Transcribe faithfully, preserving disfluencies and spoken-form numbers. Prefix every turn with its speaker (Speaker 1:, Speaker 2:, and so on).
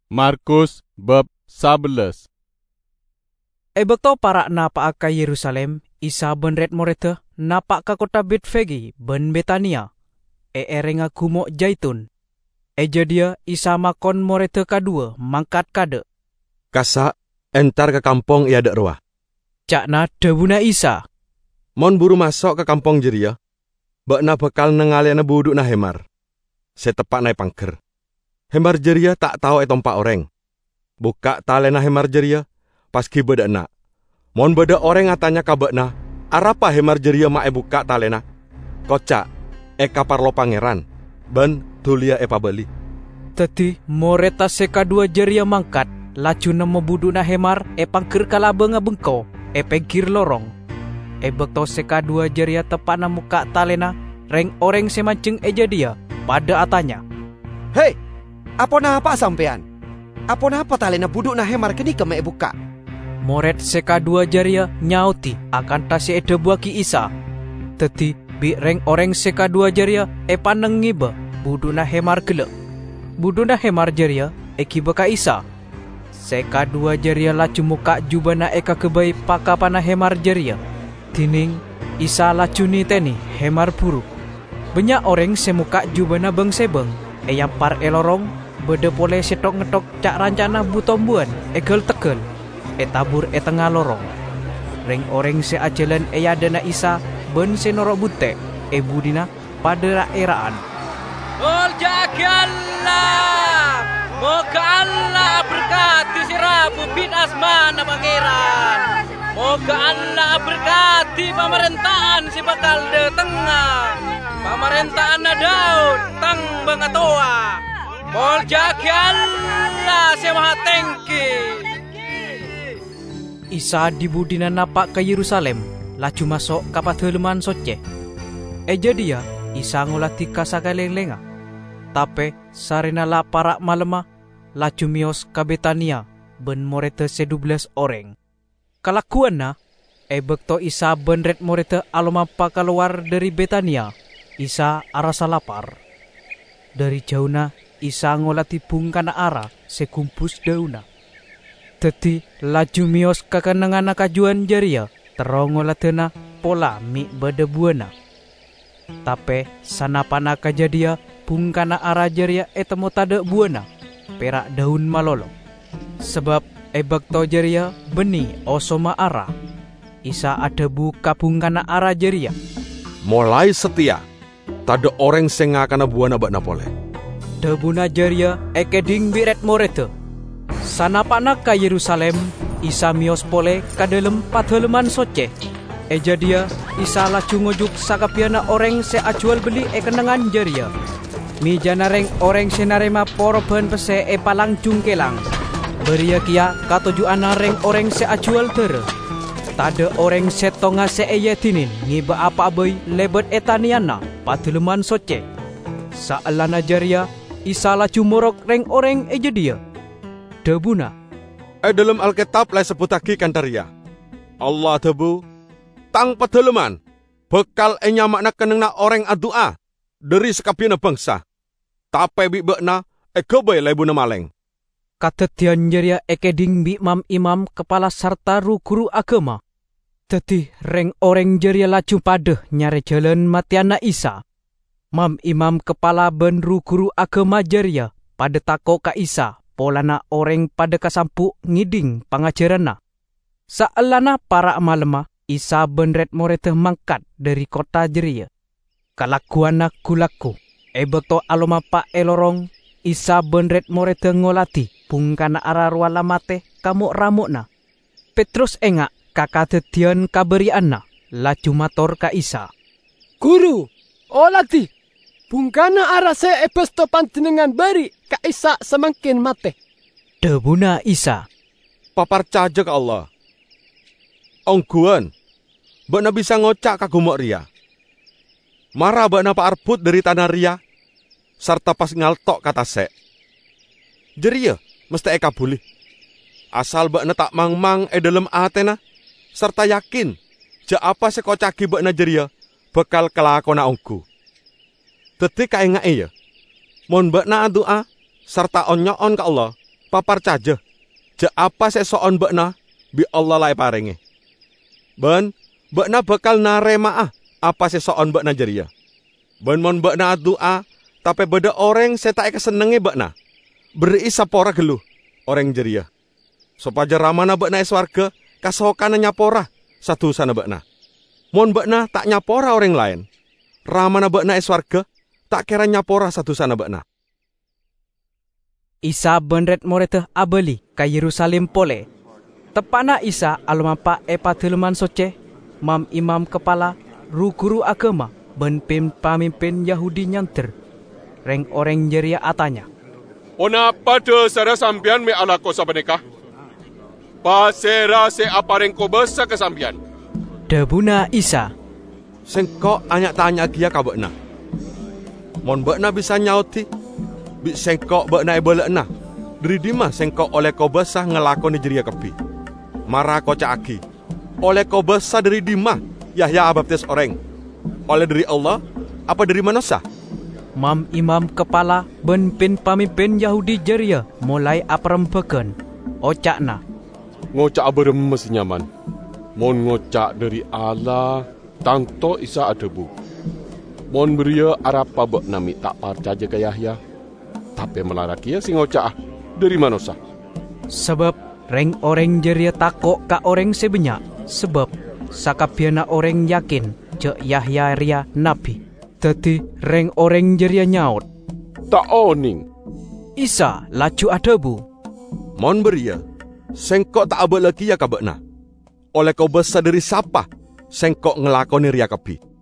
Speaker 1: Markus bab sebelas.
Speaker 2: Ebekto para napak ka Yerusalem, Isa benret morete napak ka kota Betfage ben Betania. E erenga kumo Jaitun. Eja dia Isa makon morete kadua mangkat kade.
Speaker 3: Kasa entar ke kampung ia dak ruah.
Speaker 2: Cakna debuna Isa.
Speaker 3: Mon buru masuk ke kampung jeria, bakna bekal nengalena buduk na hemar. Setepak nai pangker. Hemar jeria tak tahu etompak orang. Buka talena hemar jeria, paski beda nak. Mon beda orang atanya kabakna, arapa hemar jeria ma e buka talena. Kocak, e kapar lo pangeran, ben tulia e pabeli.
Speaker 2: Teti moreta seka dua jeria mangkat, lacu nemo budu na hemar e pangker kala benga bengko, e pengkir lorong. E bekto seka dua jeria tepat na muka talena, reng orang semancing eja dia, pada atanya.
Speaker 4: Hei, apa napa sampean? Apa napa talena buduk na hemar kini keme buka?
Speaker 2: Moret seka dua jeria nyauti akan tasi ede buaki Isa. Teti bi reng orang seka dua jeria e paneng ngiba budu na hemar gele. Budu na hemar jeria e kibaka Isa. Seka dua jeria lacu muka jubana eka kebai pakapana hemar jeria. Tining Isa lacuni teni hemar puruk. Banyak orang semuka jubana beng sebeng e yang par elorong bede pole setok ngetok cak rancana butombuan e gel tekel e tabur e tengah lorong. Reng orang se ajalan e yadana Isa ben se norok bute e budina pada raeraan.
Speaker 5: Berjagallah, moga Allah berkati sirabu bin asmana pangeran. Moga Allah berkati pemerintahan si bakal de tengah. Pemerintahan Daud tang bangatoa. Berjagallah si maha tengki.
Speaker 2: Isa dibudina napak ke Yerusalem, lacu masuk ke patheleman soce. Eja dia, Isa ngulati kasakaleng-lenga. Tapi sarina la parak malema, lacu mios ke Betania, ben morete sedublas orang. Kalakuanna, e bekto Isa benret morete alomapa keluar dari Betania, Isa arasa lapar. Dari jauhna, Isa ngolati pungkana ara sekumpus dauna. Teti laju mios kakanangan kajuan jaria, terongolatena pola mi bedebuana. Tapi sanapana kajadia pungkana ara jaria etemo tade buana, perak daun malolo. Sebab ebak to jaria beni osoma ara. Isa ada buka pungkana ara jaria.
Speaker 3: Mulai setia, tade orang senga kana buana bakna pole.
Speaker 2: Debuna jaria ekeding biret morete. Sanapana ka Yerusalem, Isa mios pole kadalem patheleman soce. Eja dia, Isa lacu ngojuk sakapiana orang se acual beli e kenangan jaria. Mi janareng orang se narema poroban pese e palang cungkelang. Beria kia katoju anareng orang se acual tere. Tade orang se tonga se eyetinin ngiba apa abai lebet etaniana patheleman soce. Saalana jaria, Isa lacu morok reng orang eja dia. Debuna.
Speaker 3: Eh dalam Alkitab lai sebut lagi kantaria. Allah debu tang pedeleman bekal enya makna kenengna orang adua dari sekapiana bangsa. Tapi bi bekna e kebai lai buna maleng.
Speaker 2: Kata tian jeria ekeding bi mam imam kepala serta ru guru agama. Teti reng orang jeria lacu padeh nyare jalan matiana Isa. Mam imam kepala ben ru guru agama jeria pada tako ka Isa. Polana orang pada kasampu ngiding pangajaranna. Saalana para malema, Isa benret morete mangkat dari kota jeria. Kalakuana kulaku, ebekto aloma pa elorong, Isa benret morete ngolati, pungkana ararwa lamate kamu ramukna. Petrus engak kakatetian kaberianna, laju mator ka Isa.
Speaker 6: Guru, olati, pungkana arase ebesto panjenengan bari ka Isa semakin mate.
Speaker 2: Debuna Isa.
Speaker 3: Papar caja ke Allah. Ongguan, bakna bisa ngocak kagumok ria. Marah bakna pa arbut dari tanah ria, serta pas ngaltok kata sek. Jeria, mesti eka boleh. Asal bakna tak mang-mang e dalam atena, serta yakin, ja apa sekocaki bakna jeria, bekal kelakona onggu. Teti kae ngae ya. Mon bakna doa serta onyoon ke Allah, papar caja. Je apa sesoon bekna bi Allah lai parenge. Ben, bekna bakal naremaah apa sesoon bekna jeria. Ben mon bekna doa, tapi beda orang setak kesenenge bekna. Beri sapora geluh orang jeria. Sopaja ramana bekna eswarga, kasokana nyapora satu sana bekna. Mon bekna tak nyapora orang lain. Ramana bekna eswarga, tak kira nyapora satu sana bekna.
Speaker 2: Isa benret moreteh abeli ka Yerusalem pole. Tepana Isa alumapa epateleman soce, mam imam kepala, ru guru agama, ben pim pamimpin Yahudi nyanter. Reng orang jeria atanya.
Speaker 1: Ona pada sara sampian me ala ko sabaneka? Pasera se apareng ko besa ke sampian.
Speaker 2: Debuna Isa.
Speaker 3: Sengkok anyak tanya kia ka bekna. Mon bekna bisa nyauti, bi sengkok bekna ebelekna. Dari dima sengkok oleh kau besah ngelakoni jeria kepi. Marah kau caki. Oleh kau besah dari dima, Yahya baptis orang. Oleh dari Allah, apa dari manusia?
Speaker 2: Mam imam kepala ben pin pamimpin Yahudi jeria mulai aprempekan. Ocakna.
Speaker 1: Ngocak beremes nyaman. Mon ngocak dari Allah, tangto Isa adebu. Mon beria arapa bek nami tak percaya ke Yahya. Tapi melarakia si ngocak dari manusia.
Speaker 2: Sebab reng orang jeria takok ka orang sebanyak. Sebab sakapiana orang yakin cek Yahya ria nabi. Teti reng orang jeria nyaut.
Speaker 1: Tak oning.
Speaker 2: Isa laju adebu.
Speaker 3: Mon beria, sengkok tak abel lagi ya kabekna. Oleh kau besar dari siapa, sengkok ngelakoni ria kepi.